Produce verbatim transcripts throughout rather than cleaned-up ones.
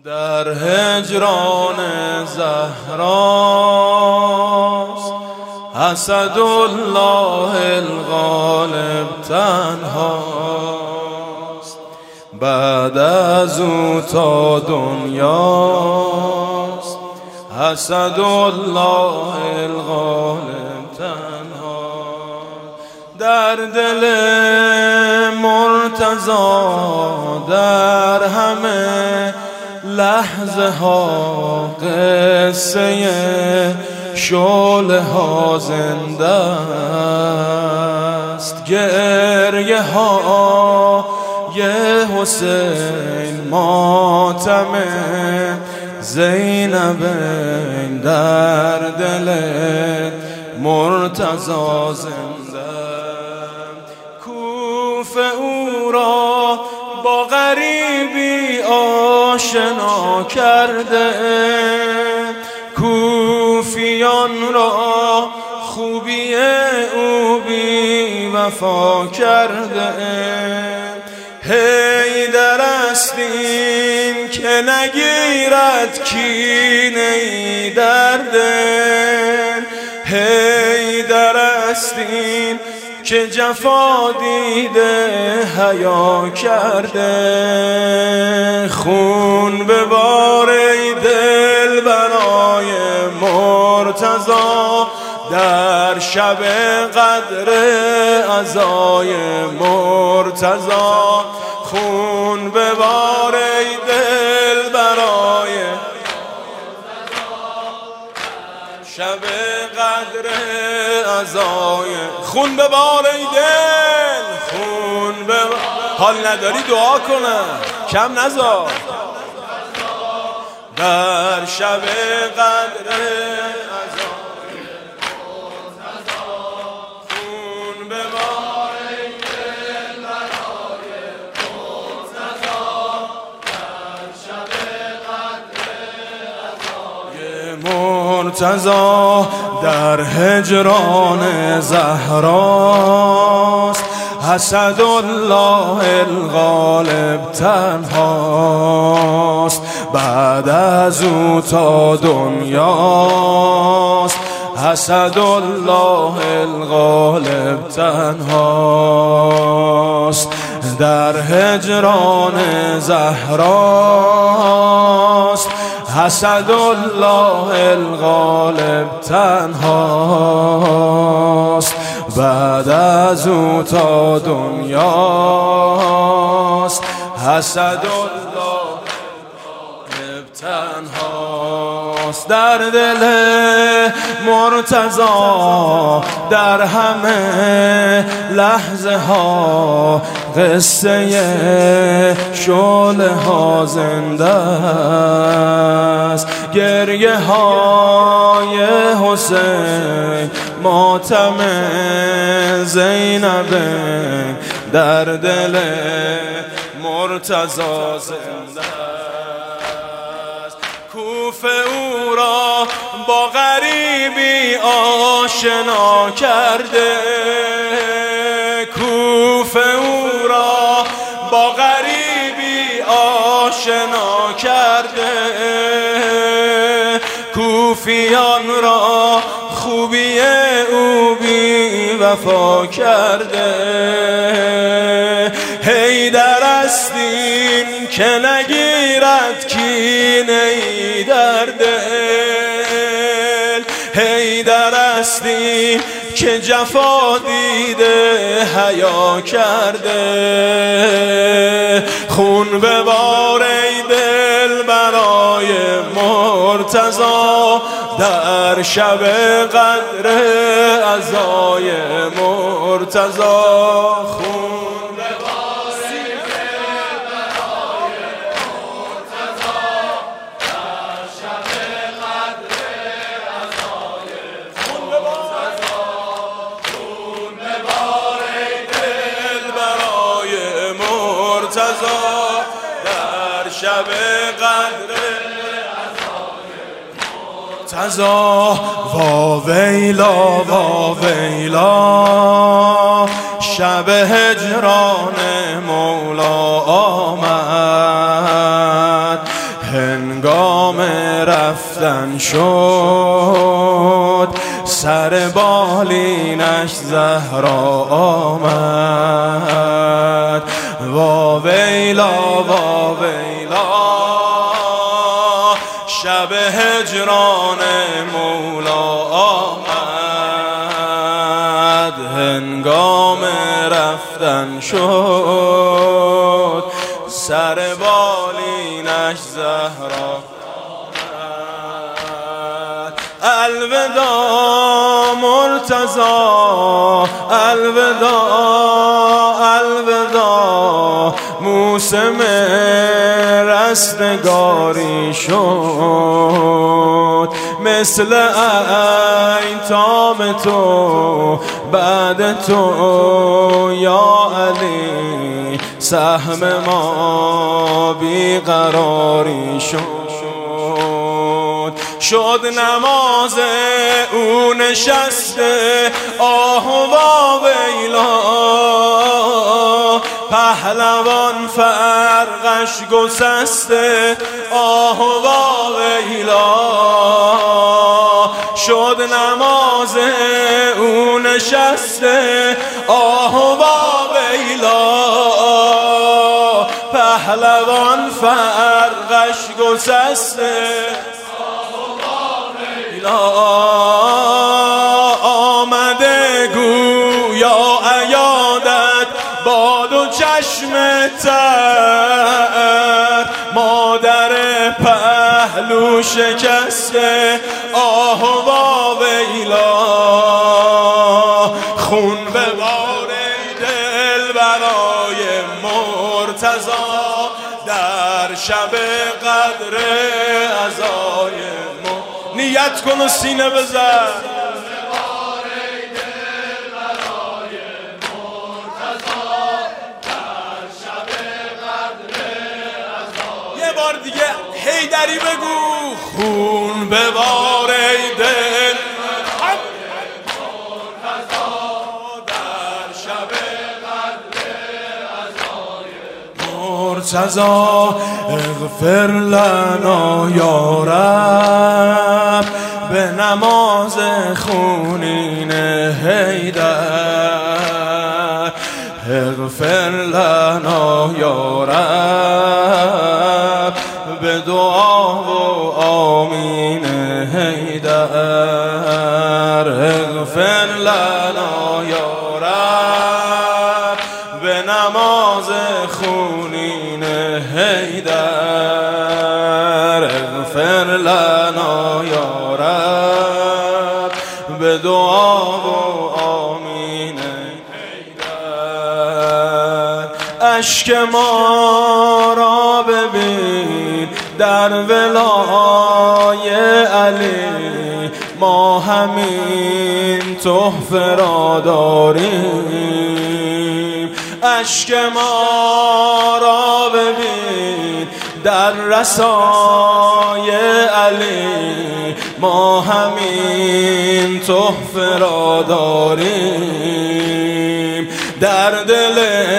در هجران زهراست اسدالله الغالب تنهاست. بعد از او تا دنیاست اسدالله الغالب تنها. در دل مرتضی در همه لحظه ها قصه شعله ها زنده است. گریه ها یه حسین ماتم زینب در دل مرتضی زنده. کوفه او را با غریبی آشنا کرده، کوفیان را خوبی او بی وفا کرده. حیدر است این که نگیرد کینه ای در دل، حیدر است این که جفا دیده حیا کرده. خون ببار ای دل برای مرتضی در شب قدر عزای مرتضی. خون ببار ای دل برای شب قدر عزای. خون ببار ای دل، خون ببار. حال نداری دعا کنم کم نذار. در شب قدر عزای خون ببار ای دل برای مرتضی. در هجران زهراست اسدالله الغالب تنهاست. بعد از او تا دنیاست اسدالله الغالب تنهاست. در هجران زهراست اسدالله الغالب تنهاست. بعد از او تا دنیاست اسدالله الغالب تنهاست. در دل مرتضی در همه لحظه ها قصه شعله ها زنده است. گریه های حسین ماتم زینب در دل مرتضی زنده است. کوفه او را با غریبی آشنا کرده، کوفه او را با غریبی آشنا کرده. کوفیان را خوبی او بی وفا کرده. حیدر است این که نگیرد کینه ای در دل، حیدر است این که جفا دیده حیا کرده. خون ببار ای دل برای مرتضی در شب قدر عزای مرتضی. خون ببار ای دل برای مرتضی در شب قدر عزای مرتضی. خون ببار ای دل برای مرتضی در شب قدر مرتضی. وا ویلا وا ویلا شب هجران مولا آمد. هنگام رفتن شد سر بالینش زهرا آمد. وا ویلا وا ویلا شب هجران مولا آمد. هنگام رفتن شد سر بالینش زهرا آمد. الوداع مرتضی الوداع الوداع موسم رستگاری شد. مثل ایتام تو بعد تو یا علی سهم ما بیقراری شد. شد نماز او نشسته آه و ویلا پهلوان فرقش گسسته آه و ویلا. شد نماز او نشسته آه و ویلا پهلوان فرقش گسسته آمده گویا عیادت با دو چشم تر مادر پهلو شکسته آه و ویلا. خون به بار دل برای مرتضی در شب قدر عزای نیت کن و سینه بزن. یه بار دیگه حیدری بگو. خون به بار دل در شب قدر مرتضی اغفر لنا یا رب به نماز خونین حیدر. اغفر لنا یا رب به دعا و آمین حیدر. اغفر لنا یا رب به نماز خونین حیدر. اغفر لنا یا رب به دعا و آمین حیدر. اشک ما را ببین در ولای علی ما همین تحفه را داریم. اشک ما را ببین در رسای علی ما همین تحفه را داریم. در دل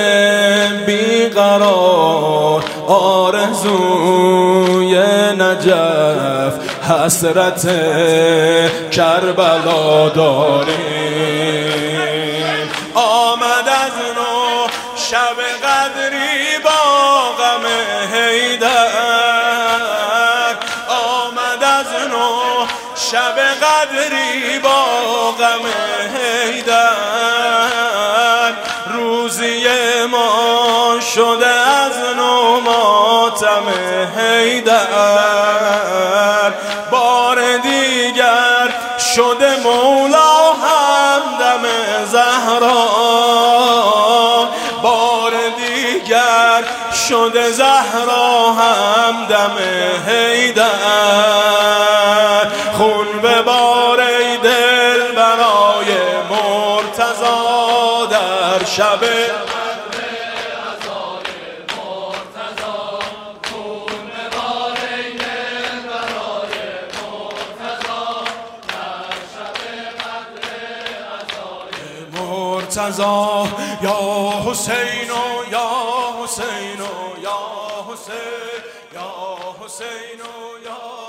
بیقرار آرزوی نجف حسرت کربلا داریم. آمد از نو شب قدری با غم حیدر. آمد از نو شب قدری با غم حیدر. روزی ما شده از نو ماتم حیدر. بار دیگر شده مولا همدم زهرا. بار دیگر شده زهرا همدم حیدر. خون به بار ای دل برای مرتضی در شب مرتضی یا حسین یا حسین یا حسین یا حسین حسین و یا